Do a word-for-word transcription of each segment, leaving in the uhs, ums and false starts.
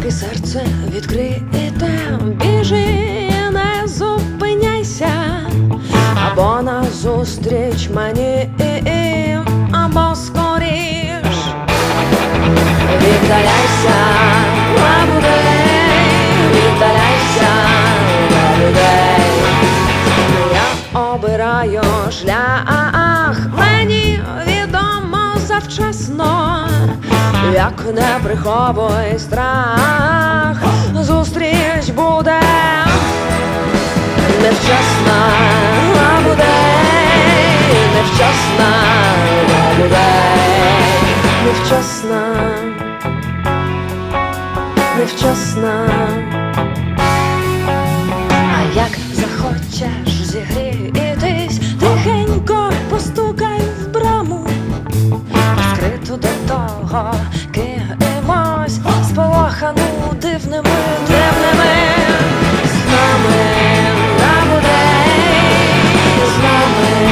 Поки серце відкрите, біжи, не зупиняйся, або назустріч мені, або скоріш віддаляйся на людей, віддаляйся на людей. Я обираю шлях, мені відомо завчасно, як не приховуй страх, зустріч буде невчасна для людей, невчасна для людей, невчасна, невчасна. А як захочеш зігрітись, тихенько постукай в браму, скриту до того кимось, сполохану дивними, дивними снами на людей, з нами.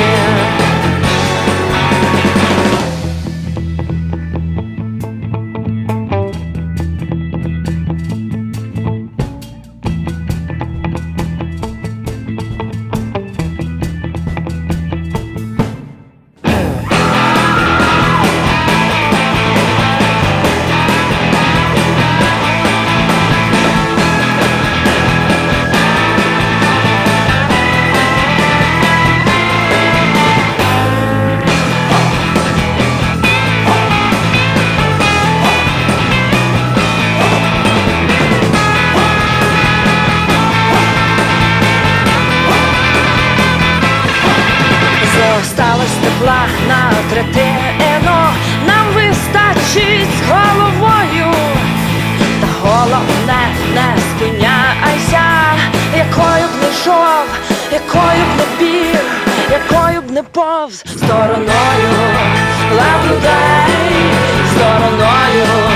Осталось тепла на третину, нам вистачить з головою. Та головне, не спиняйся, якою б не йшов, якою б не біг, якою б не повз, стороною лав людей, стороною